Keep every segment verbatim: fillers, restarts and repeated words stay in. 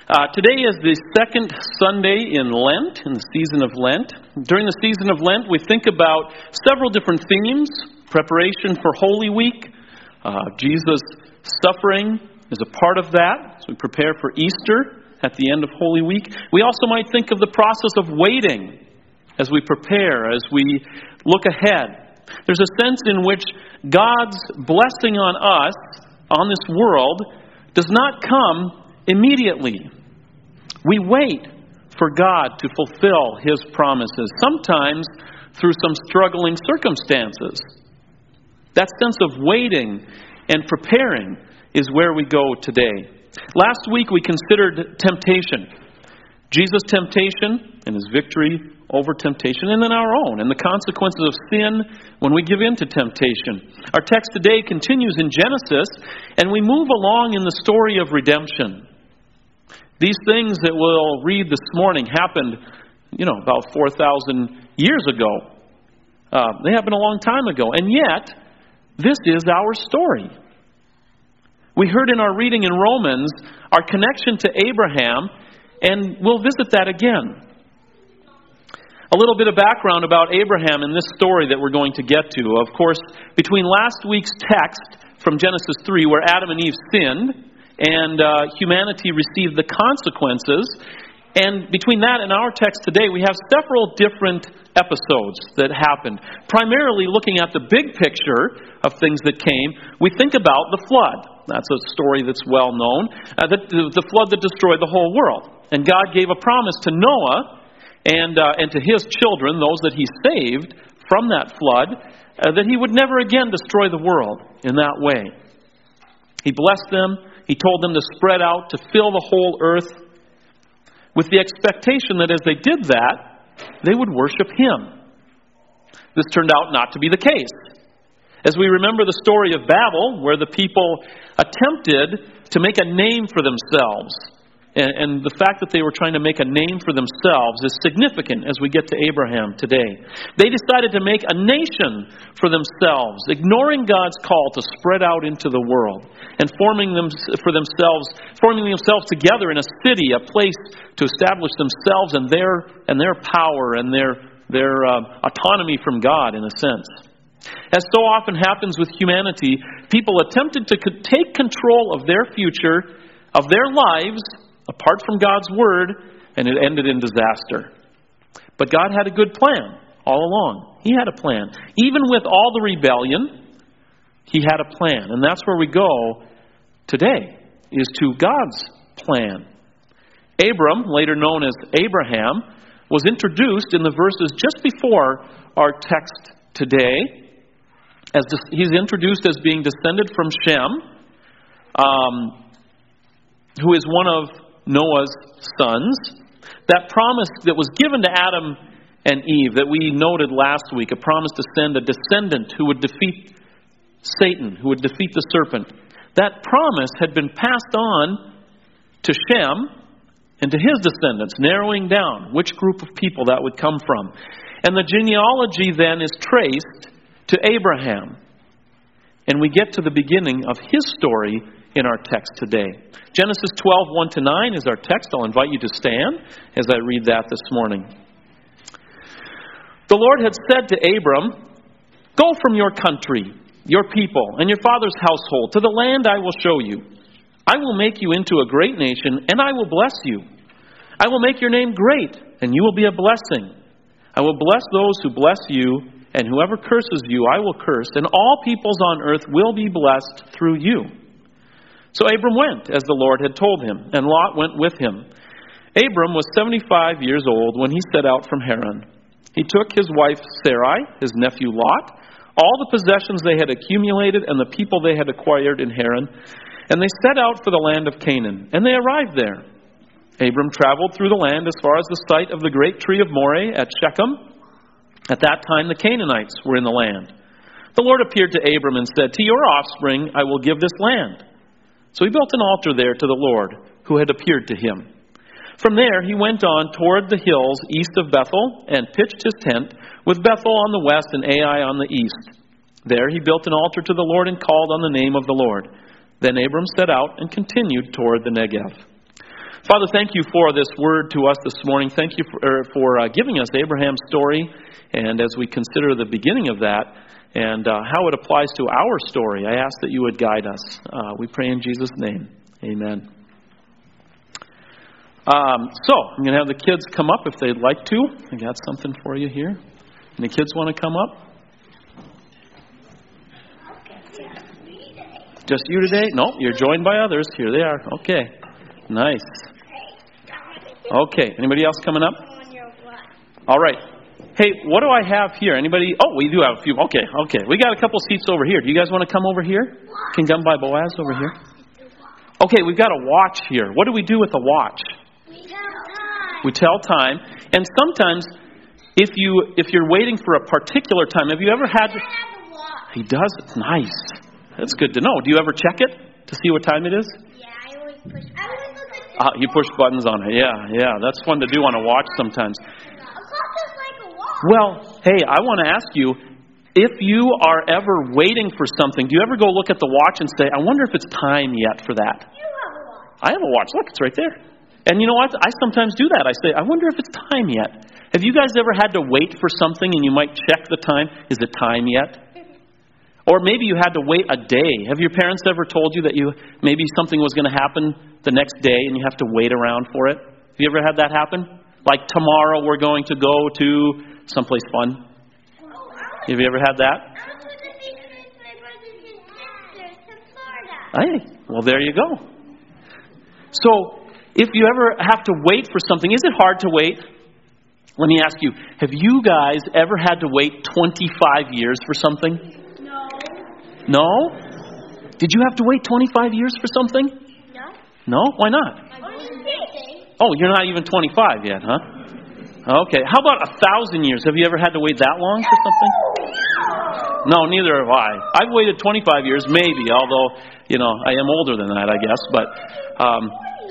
Uh, today is the second Sunday in Lent, in the season of Lent. During the season of Lent, we think about several different themes. Preparation for Holy Week. Uh, Jesus' suffering is a part of that, as we prepare for Easter at the end of Holy Week. We also might think of the process of waiting as we prepare, as we look ahead. There's a sense in which God's blessing on us, on this world, does not come immediately. We wait for God to fulfill His promises, sometimes through some struggling circumstances. That sense of waiting and preparing is where we go today. Last week we considered temptation. Jesus' temptation and His victory over temptation, and then our own, and the consequences of sin when we give in to temptation. Our text today continues in Genesis, and we move along in the story of redemption. These things that we'll read this morning happened, you know, about four thousand years ago. Uh, they happened a long time ago. And yet, this is our story. We heard in our reading in Romans our connection to Abraham, and we'll visit that again. A little bit of background about Abraham in this story that we're going to get to. Of course, between last week's text from Genesis three, where Adam and Eve sinned, and uh, humanity received the consequences. And between that and our text today, we have several different episodes that happened. Primarily looking at the big picture of things that came, we think about the flood. That's a story that's well known. Uh, the, the flood that destroyed the whole world. And God gave a promise to Noah and, uh, and to his children, those that He saved from that flood, uh, that He would never again destroy the world in that way. He blessed them. He told them to spread out, to fill the whole earth, with the expectation that as they did that, they would worship Him. This turned out not to be the case. As we remember the story of Babel, where the people attempted to make a name for themselves, and, and the fact that they were trying to make a name for themselves is significant as we get to Abraham today. They decided to make a nation for themselves, ignoring God's call to spread out into the world, and forming them for themselves, forming themselves together in a city, a place to establish themselves and their and their power and their their uh, autonomy from God, in a sense. As so often happens with humanity, people attempted to take control of their future, of their lives, apart from God's Word, and it ended in disaster. But God had a good plan all along. He had a plan. Even with all the rebellion, He had a plan. And that's where we go today, is to God's plan. Abram, later known as Abraham, was introduced in the verses just before our text today. As he's introduced as being descended from Shem, um, who is one of Noah's sons. That promise that was given to Adam and Eve that we noted last week, a promise to send a descendant who would defeat Satan, who would defeat the serpent. That promise had been passed on to Shem and to his descendants, narrowing down which group of people that would come from. And the genealogy then is traced to Abraham. And we get to the beginning of his story in our text today. Genesis twelve, one to nine is our text. I'll invite you to stand as I read that this morning. The Lord had said to Abram, "Go from your country, your people, and your father's household to the land I will show you. I will make you into a great nation, and I will bless you. I will make your name great, and you will be a blessing. I will bless those who bless you, and whoever curses you I will curse, and all peoples on earth will be blessed through you." So Abram went, as the Lord had told him, and Lot went with him. Abram was seventy-five years old when he set out from Haran. He took his wife Sarai, his nephew Lot, all the possessions they had accumulated, and the people they had acquired in Haran, and they set out for the land of Canaan, and they arrived there. Abram traveled through the land as far as the site of the great tree of Moreh at Shechem. At that time the Canaanites were in the land. The Lord appeared to Abram and said, "To your offspring I will give this land." So he built an altar there to the Lord, who had appeared to him. From there he went on toward the hills east of Bethel, and pitched his tent, with Bethel on the west and Ai on the east. There he built an altar to the Lord and called on the name of the Lord. Then Abram set out and continued toward the Negev. Father, thank you for this word to us this morning. Thank you for, er, for uh, giving us Abraham's story. And as we consider the beginning of that and uh, how it applies to our story, I ask that you would guide us. Uh, we pray in Jesus' name. Amen. Um, so, I'm going to have the kids come up if they'd like to. I got something for you here. Any kids want to come up? Just you today? No, you're joined by others. Here they are. Okay. Nice. Okay. Anybody else coming up? All right. Hey, what do I have here? Anybody? Oh, we do have a few. Okay. Okay. We got a couple seats over here. Do you guys want to come over here? Can come by Boaz over here? Okay, we've got a watch here. What do we do with a watch? We tell time. We tell time. And sometimes, if you if you're waiting for a particular time, have you ever had? I have a watch. He does. It's nice. That's good to know. Do you ever check it to see what time it is? Yeah, I always push. I always look at the Uh, you push buttons on it. Yeah, yeah. That's fun to do on a watch sometimes. A clock is like a watch. Well, hey, I want to ask you, if you are ever waiting for something, do you ever go look at the watch and say, I wonder if it's time yet for that? You have a watch. I have a watch. Look, it's right there. And you know what? I sometimes do that. I say, I wonder if it's time yet. Have you guys ever had to wait for something and you might check the time? Is it time yet? Or maybe you had to wait a day. Have your parents ever told you that you maybe something was going to happen the next day and you have to wait around for it? Have you ever had that happen? Like tomorrow we're going to go to someplace fun. Have you ever had that? I was with the beach with my brothers and sisters in Florida. Hey, well there you go. So, if you ever have to wait for something, is it hard to wait? Let me ask you, have you guys ever had to wait twenty-five years for something? No. No? Did you have to wait twenty-five years for something? No. No? Why not? I wasn't dating. Oh, you're not even twenty-five yet, huh? Okay. How about a thousand years? Have you ever had to wait that long for something? No, neither have I. I've waited twenty-five years, maybe, although, you know, I am older than that, I guess. But, um,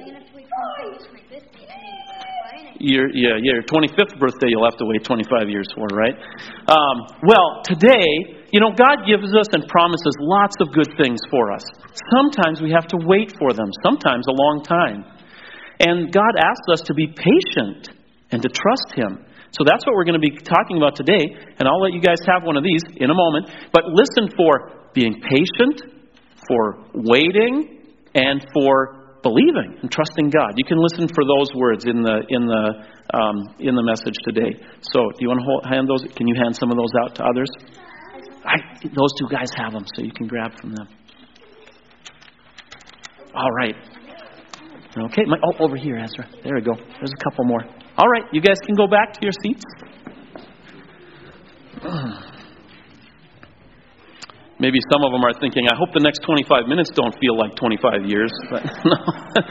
your, yeah, your twenty-fifth birthday you'll have to wait twenty-five years for, right? Um, well, today, you know, God gives us and promises lots of good things for us. Sometimes we have to wait for them, sometimes a long time. And God asks us to be patient and to trust Him. So that's what we're going to be talking about today. And I'll let you guys have one of these in a moment. But listen for being patient, for waiting, and for believing and trusting God. You can listen for those words in the in the um, in the message today. So, do you want to hold, hand those? Can you hand some of those out to others? I, those two guys have them, so you can grab from them. All right. Okay. My, oh, over here, Ezra. There we go. There's a couple more. All right. You guys can go back to your seats. Maybe some of them are thinking, I hope the next twenty-five minutes don't feel like twenty-five years. But no.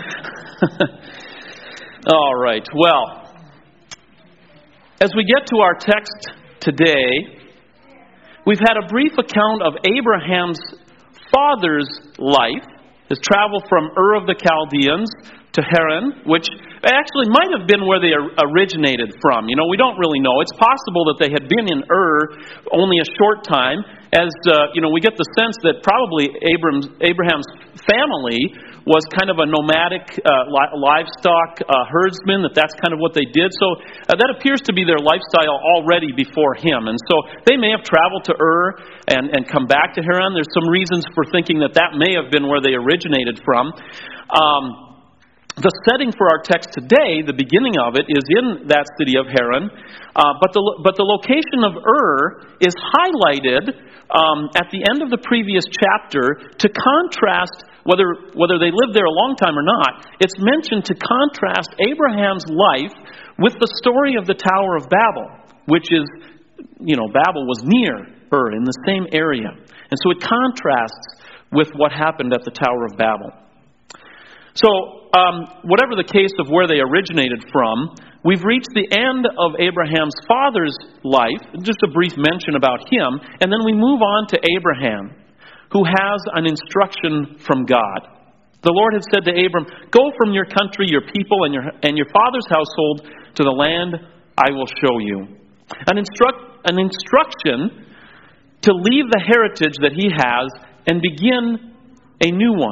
All right. Well, as we get to our text today, we've had a brief account of Abraham's father's life, his travel from Ur of the Chaldeans to Haran, which actually might have been where they originated from. You know, we don't really know. It's possible that they had been in Ur only a short time, as, uh, you know, we get the sense that probably Abraham's, Abraham's family was kind of a nomadic uh, li- livestock uh, herdsman, that that's kind of what they did. So uh, that appears to be their lifestyle already before him. And so they may have traveled to Ur and, and come back to Haran. There's some reasons for thinking that that may have been where they originated from. Um, The setting for our text today, the beginning of it, is in that city of Haran. Uh, but the but the location of Ur is highlighted um, at the end of the previous chapter to contrast, whether whether they lived there a long time or not, it's mentioned to contrast Abraham's life with the story of the Tower of Babel, which is, you know, Babel was near Ur, in the same area. And so it contrasts with what happened at the Tower of Babel. So, um, whatever the case of where they originated from, we've reached the end of Abraham's father's life, just a brief mention about him, and then we move on to Abraham, who has an instruction from God. The Lord had said to Abram, "Go from your country, your people, and your and your father's household to the land I will show you." An instruct an instruction to leave the heritage that he has and begin a new one.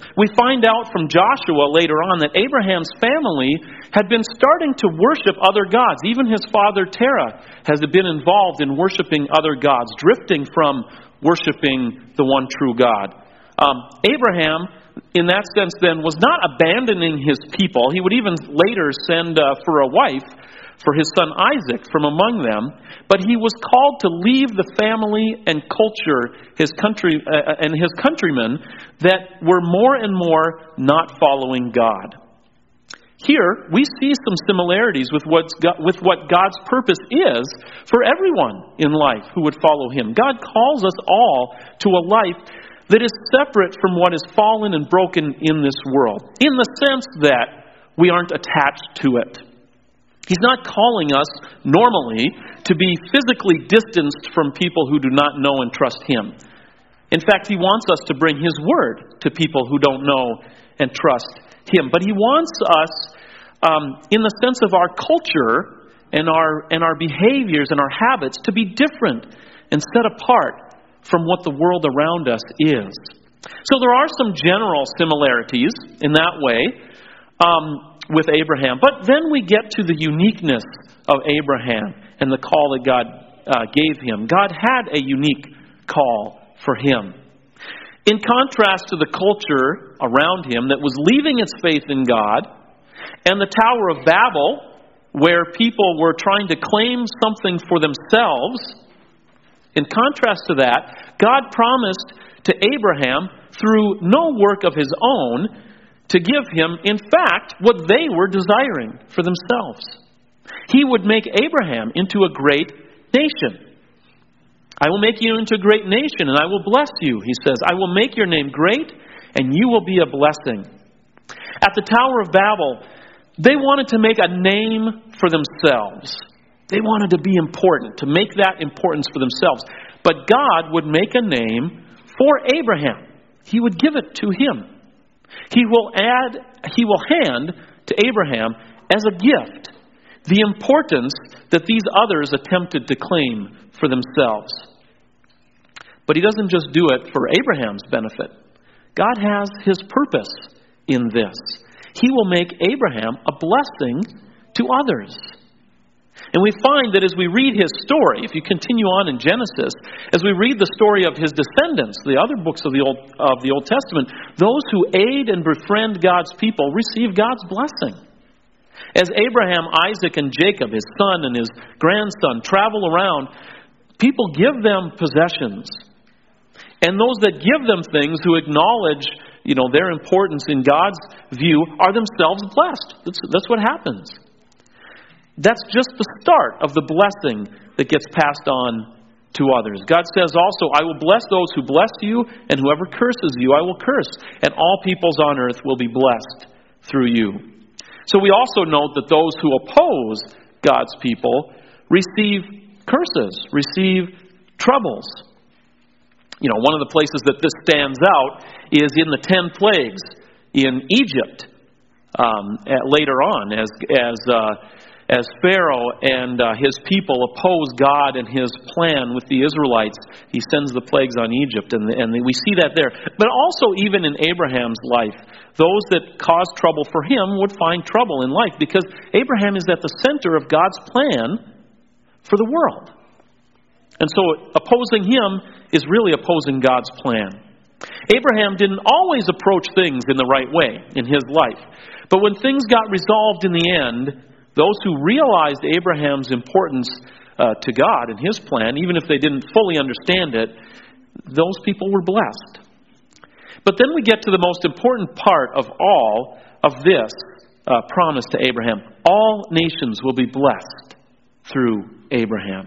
We find out from Joshua later on that Abraham's family had been starting to worship other gods. Even his father Terah has been involved in worshiping other gods, drifting from worshiping the one true God. Um, Abraham, in that sense then, was not abandoning his people. He would even later send uh, for a wife for his son Isaac from among them, but he was called to leave the family and culture, his country uh, and his countrymen that were more and more not following God. Here we see some similarities with what's God, with what God's purpose is for everyone in life who would follow Him. God calls us all to a life that is separate from what is fallen and broken in this world, in the sense that we aren't attached to it. He's not calling us, normally, to be physically distanced from people who do not know and trust Him. In fact, He wants us to bring His Word to people who don't know and trust Him. But He wants us, um, in the sense of our culture and our, and our behaviors and our habits, to be different and set apart from what the world around us is. So there are some general similarities in that way. Um... with Abraham. But then we get to the uniqueness of Abraham and the call that God uh, gave him. God had a unique call for him. In contrast to the culture around him that was leaving its faith in God, and the Tower of Babel, where people were trying to claim something for themselves, in contrast to that, God promised to Abraham, through no work of his own, to give him, in fact, what they were desiring for themselves. He would make Abraham into a great nation. I will make you into a great nation, and I will bless you, he says. I will make your name great, and you will be a blessing. At the Tower of Babel, they wanted to make a name for themselves. They wanted to be important, to make that importance for themselves. But God would make a name for Abraham. He would give it to him. He will add, he will hand to Abraham as a gift the importance that these others attempted to claim for themselves. But he doesn't just do it for Abraham's benefit. God has his purpose in this. He will make Abraham a blessing to others. And we find that as we read his story, if you continue on in Genesis, as we read the story of his descendants, the other books of the Old of the Old Testament, those who aid and befriend God's people receive God's blessing. As Abraham, Isaac, and Jacob, his son and his grandson, travel around, people give them possessions. And those that give them things, who acknowledge, you know, their importance in God's view, are themselves blessed. That's, that's what happens. That's just the start of the blessing that gets passed on to others. God says also, I will bless those who bless you, and whoever curses you, I will curse. And all peoples on earth will be blessed through you. So we also note that those who oppose God's people receive curses, receive troubles. You know, one of the places that this stands out is in the ten plagues in Egypt um, at, later on, as as uh, As Pharaoh and uh, his people oppose God and his plan with the Israelites, he sends the plagues on Egypt, and, and we see that there. But also even in Abraham's life, those that cause trouble for him would find trouble in life, because Abraham is at the center of God's plan for the world. And so opposing him is really opposing God's plan. Abraham didn't always approach things in the right way in his life. But when things got resolved in the end, those who realized Abraham's importance uh, to God and his plan, even if they didn't fully understand it, those people were blessed. But then we get to the most important part of all of this uh, promise to Abraham. All nations will be blessed through Abraham.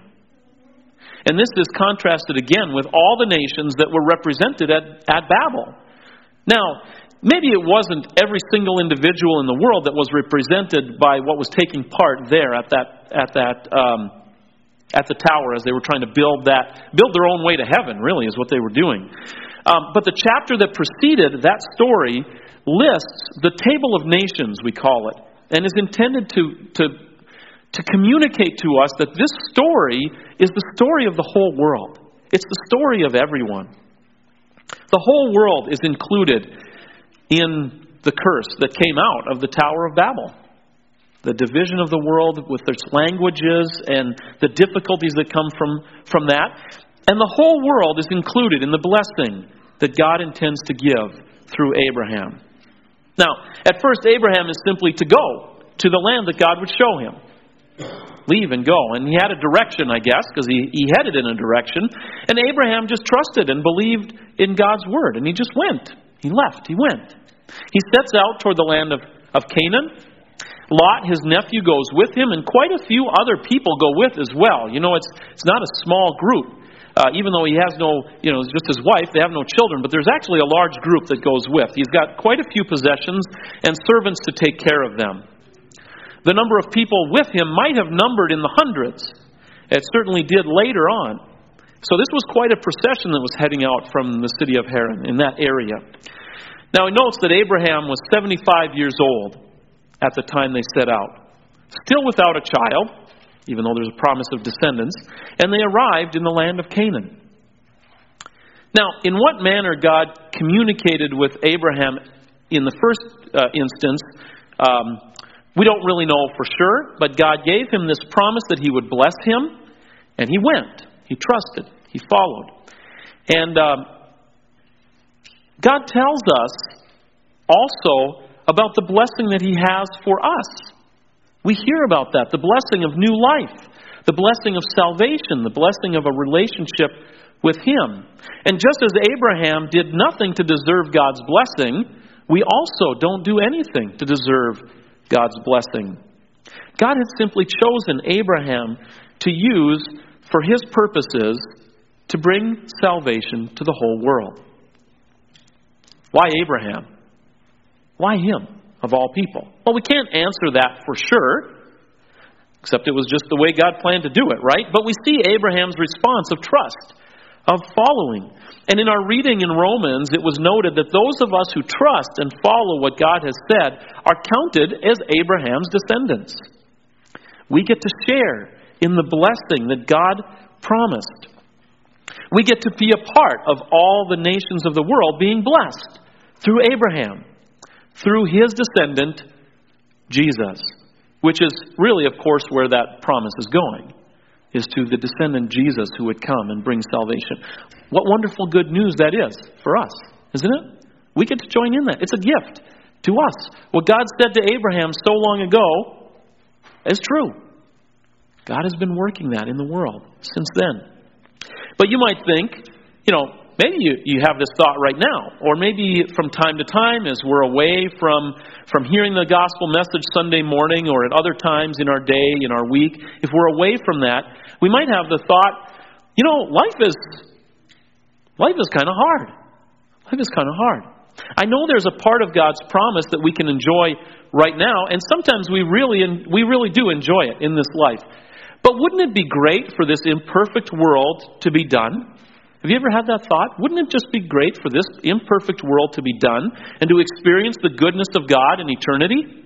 And this is contrasted again with all the nations that were represented at, at Babel. Now, maybe it wasn't every single individual in the world that was represented by what was taking part there at that at that um, at the tower, as they were trying to build that build their own way to heaven. Really, is what they were doing. Um, but the chapter that preceded that story lists the table of nations, we call it, and is intended to to to communicate to us that this story is the story of the whole world. It's the story of everyone. The whole world is included in the curse that came out of the Tower of Babel. The division of the world with its languages and the difficulties that come from, from that. And the whole world is included in the blessing that God intends to give through Abraham. Now, at first Abraham is simply to go to the land that God would show him. Leave and go. And he had a direction, I guess, because he, he headed in a direction. And Abraham just trusted and believed in God's word. And he just went. He left. He went. He sets out toward the land of, of Canaan. Lot, his nephew, goes with him, and quite a few other people go with as well. You know, it's it's not a small group. Uh, even though he has no, you know, it's just his wife, they have no children, but there's actually a large group that goes with. He's got quite a few possessions and servants to take care of them. The number of people with him might have numbered in the hundreds. It certainly did later on. So this was quite a procession that was heading out from the city of Haran in that area. Now he notes that Abraham was seventy-five years old at the time they set out, still without a child, even though there's a promise of descendants, and they arrived in the land of Canaan. Now, in what manner God communicated with Abraham in the first uh, instance, um, we don't really know for sure, but God gave him this promise that he would bless him, and he went. He trusted. He followed. And um, God tells us also about the blessing that he has for us. We hear about that, the blessing of new life, the blessing of salvation, the blessing of a relationship with him. And just as Abraham did nothing to deserve God's blessing, we also don't do anything to deserve God's blessing. God has simply chosen Abraham to use for his purposes to bring salvation to the whole world. Why Abraham? Why him, of all people? Well, we can't answer that for sure, except it was just the way God planned to do it, right? But we see Abraham's response of trust, of following. And in our reading in Romans, it was noted that those of us who trust and follow what God has said are counted as Abraham's descendants. We get to share in the blessing that God promised. We get to be a part of all the nations of the world being blessed through Abraham, through his descendant, Jesus, which is really, of course, where that promise is going, is to the descendant Jesus who would come and bring salvation. What wonderful good news that is for us, isn't it? We get to join in that. It's a gift to us. What God said to Abraham so long ago is true. God has been working that in the world since then. But you might think, you know, maybe you, you have this thought right now, or maybe from time to time as we're away from, from hearing the gospel message Sunday morning or at other times in our day, in our week, if we're away from that, we might have the thought, you know, life is life is kind of hard. Life is kind of hard. I know there's a part of God's promise that we can enjoy right now, and sometimes we really we really do enjoy it in this life. But wouldn't it be great for this imperfect world to be done? Have you ever had that thought? Wouldn't it just be great for this imperfect world to be done and to experience the goodness of God in eternity?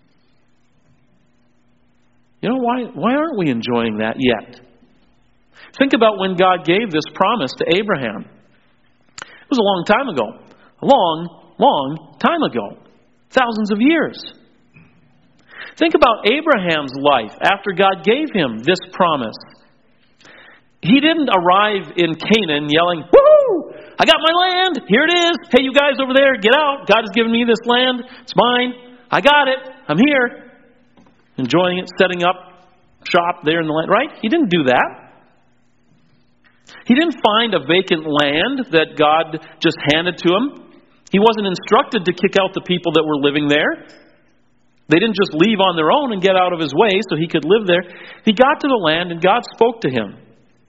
You know, why, why aren't we enjoying that yet? Think about when God gave this promise to Abraham. It was a long time ago. A long, long time ago. Thousands of years. Think about Abraham's life after God gave him this promise. He didn't arrive in Canaan yelling, "Woohoo! I got my land! Here it is! Hey, you guys over there, get out! God has given me this land. It's mine. I got it. I'm here." Enjoying it, setting up shop there in the land. Right? He didn't do that. He didn't find a vacant land that God just handed to him. He wasn't instructed to kick out the people that were living there. They didn't just leave on their own and get out of his way so he could live there. He got to the land and God spoke to him.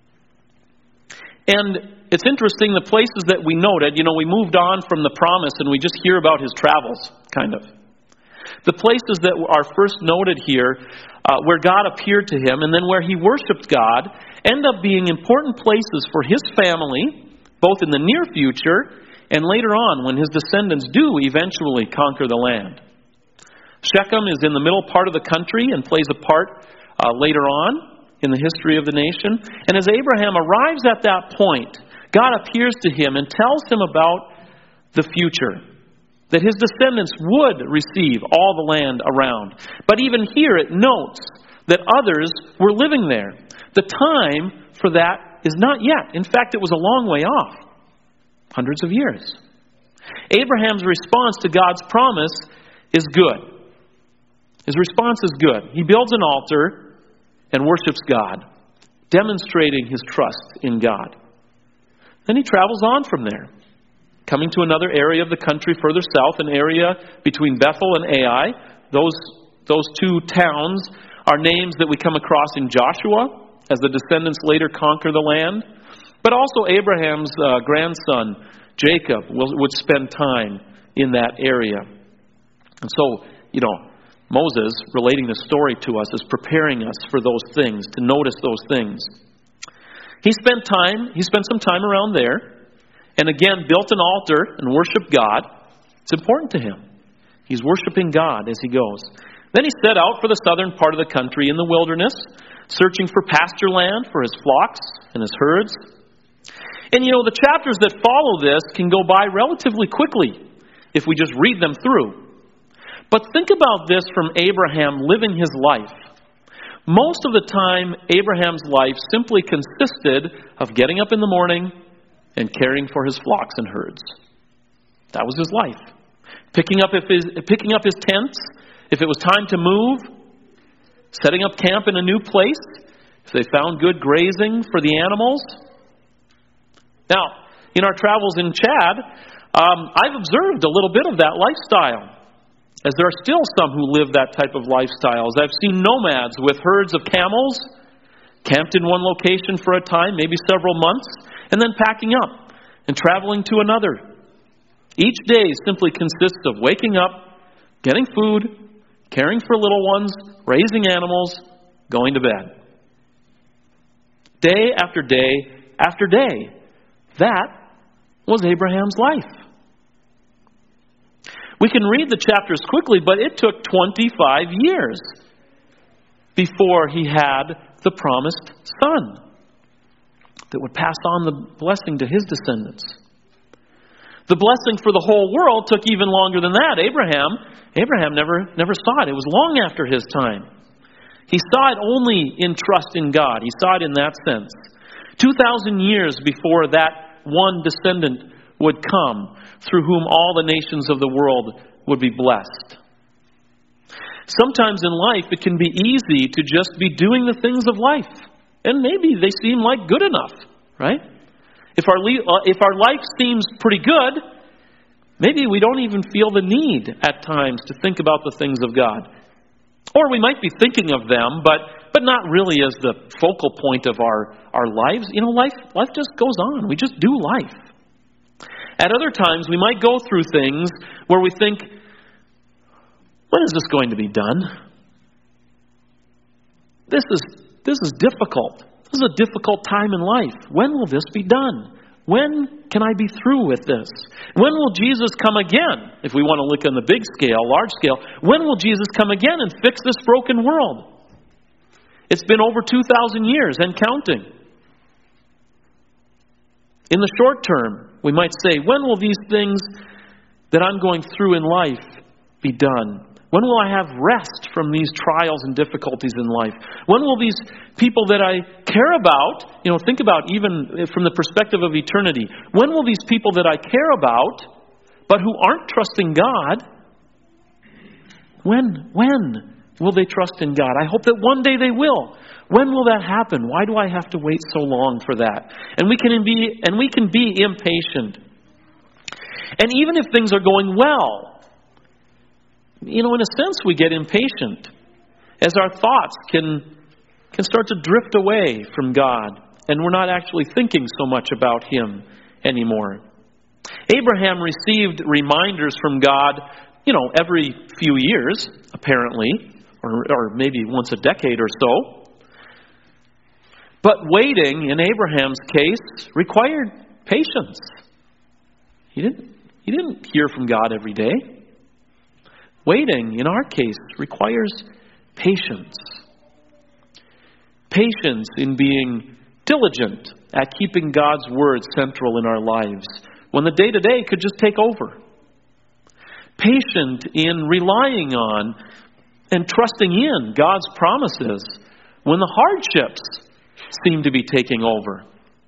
And it's interesting, the places that we noted, you know, we moved on from the promise and we just hear about his travels, kind of. The places that are first noted here, uh, where God appeared to him and then where he worshiped God, end up being important places for his family, both in the near future and later on when his descendants do eventually conquer the land. Shechem is in the middle part of the country and plays a part uh, later on in the history of the nation. And as Abraham arrives at that point, God appears to him and tells him about the future. that his descendants would receive all the land around. But even here it notes that others were living there. The time for that is not yet. In fact, it was a long way off. Hundreds of years. Abraham's response to God's promise is good. His response is good. He builds an altar and worships God, demonstrating his trust in God. Then he travels on from there, coming to another area of the country further south, an area between Bethel and Ai. Those, those two towns are names that we come across in Joshua as the descendants later conquer the land. But also Abraham's uh, grandson, Jacob, will, would spend time in that area. And so, you know, Moses, relating the story to us, is preparing us for those things, to notice those things. He spent time, he spent some time around there, and again built an altar and worshiped God. It's important to him. He's worshiping God as he goes. Then he set out for the southern part of the country in the wilderness, searching for pasture land for his flocks and his herds. And you know, the chapters that follow this can go by relatively quickly if we just read them through. But think about this from Abraham living his life. Most of the time, Abraham's life simply consisted of getting up in the morning and caring for his flocks and herds. That was his life. Picking up, if his, picking up his tents, if it was time to move, setting up camp in a new place, if they found good grazing for the animals. Now, in our travels in Chad, um, I've observed a little bit of that lifestyle, as there are still some who live that type of lifestyle. I've seen nomads with herds of camels, camped in one location for a time, maybe several months, and then packing up and traveling to another. Each day simply consists of waking up, getting food, caring for little ones, raising animals, going to bed. Day after day after day. That was Abraham's life. We can read the chapters quickly, but it took twenty-five years before he had the promised son that would pass on the blessing to his descendants. The blessing for the whole world took even longer than that. Abraham, Abraham never, never saw it. It was long after his time. He saw it only in trust in God. He saw it in that sense. Two thousand years before that one descendant would come, through whom all the nations of the world would be blessed. Sometimes in life it can be easy to just be doing the things of life, and maybe they seem like good enough, right? If our le- if our life seems pretty good, maybe we don't even feel the need at times to think about the things of God. Or we might be thinking of them, but but not really as the focal point of our, our lives. You know, life life just goes on. We just do life. At other times, we might go through things where we think, when is this going to be done? This is this is difficult. This is a difficult time in life. When will this be done? When can I be through with this? When will Jesus come again? If we want to look on the big scale, large scale, when will Jesus come again and fix this broken world? It's been over two thousand years and counting. In the short term, we might say, when will these things that I'm going through in life be done? When will I have rest from these trials and difficulties in life? When will these people that I care about, you know, think about even from the perspective of eternity, when will these people that I care about, but who aren't trusting God, when, when will they trust in God? I hope that one day they will. When will that happen? Why do I have to wait so long for that? And we can be, and we can be impatient. And even if things are going well, you know, in a sense, we get impatient as our thoughts can can start to drift away from God, and we're not actually thinking so much about Him anymore. Abraham received reminders from God, you know, every few years, apparently, or, or maybe once a decade or so. But waiting, in Abraham's case, required patience. He didn't, he didn't hear from God every day. Waiting, in our case, requires patience. Patience in being diligent at keeping God's Word central in our lives, when the day-to-day could just take over. patient in relying on and trusting in God's promises when the hardships seem to be taking over.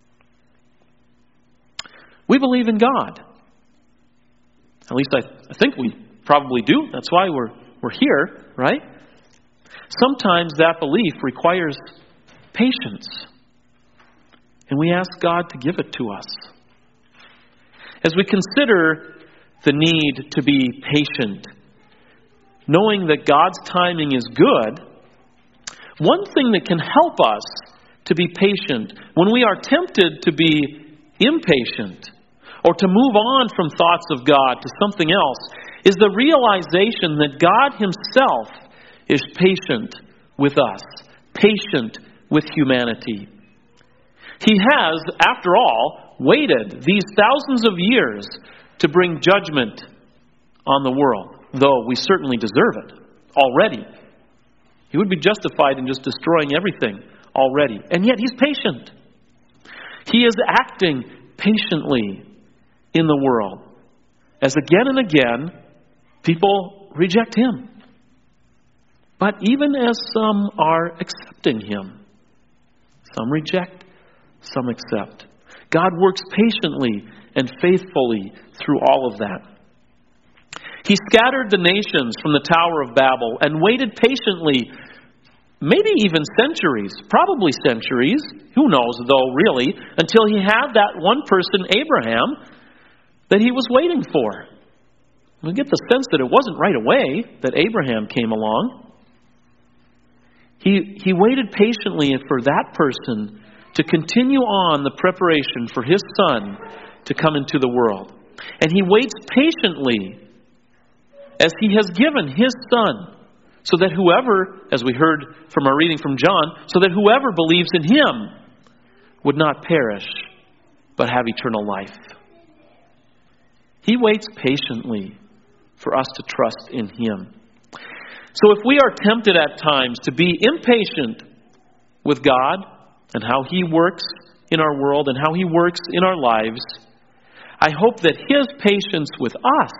We believe in God. At least I, I think we probably do. That's why we're we're here, right? Sometimes that belief requires patience. And we ask God to give it to us. As we consider the need to be patient, knowing that God's timing is good, one thing that can help us to be patient when we are tempted to be impatient or to move on from thoughts of God to something else is the realization that God Himself is patient with us, patient with humanity. He has, after all, waited these thousands of years to bring judgment on the world, though we certainly deserve it already. He would be justified in just destroying everything already. And yet He's patient. He is acting patiently in the world as again and again people reject Him. But even as some are accepting Him, some reject, some accept. God works patiently and faithfully through all of that. He scattered the nations from the Tower of Babel and waited patiently, maybe even centuries, probably centuries, who knows though really, until He had that one person, Abraham, that He was waiting for. We get the sense that it wasn't right away that Abraham came along. He, he waited patiently for that person to continue on the preparation for his son to come into the world. And He waits patiently as He has given His Son, so that whoever, as we heard from our reading from John, so that whoever believes in Him would not perish, but have eternal life. He waits patiently for us to trust in Him. So if we are tempted at times to be impatient with God and how He works in our world and how He works in our lives, I hope that His patience with us,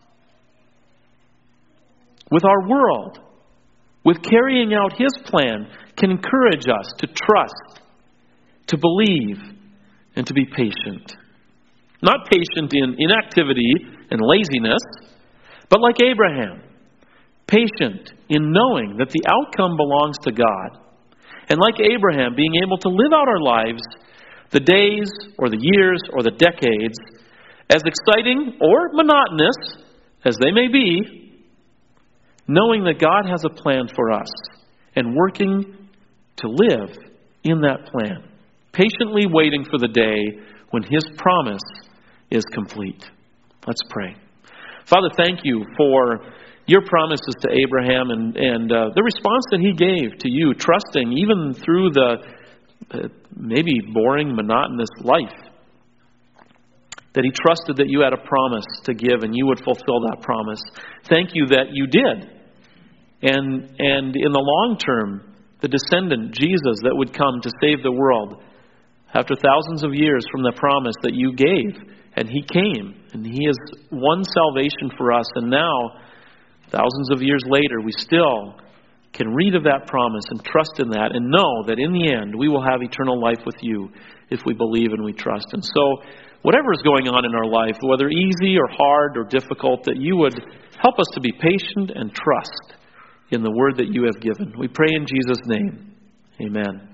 with our world, with carrying out His plan, can encourage us to trust, to believe, and to be patient. Not patient in inactivity and laziness, but like Abraham, patient in knowing that the outcome belongs to God. And like Abraham, being able to live out our lives, the days or the years or the decades, as exciting or monotonous as they may be, knowing that God has a plan for us and working to live in that plan, patiently waiting for the day when His promise is complete. Let's pray. Father, thank You for Your promises to Abraham and, and uh, the response that he gave to You, trusting even through the uh, maybe boring, monotonous life, that he trusted that You had a promise to give and You would fulfill that promise. Thank You that You did. And, and in the long term, the descendant, Jesus, that would come to save the world after thousands of years from the promise that You gave. And He came, and He has won salvation for us. And now, thousands of years later, we still can read of that promise and trust in that and know that in the end we will have eternal life with You if we believe and we trust. And so, whatever is going on in our life, whether easy or hard or difficult, that You would help us to be patient and trust in the word that You have given. We pray in Jesus' name. Amen.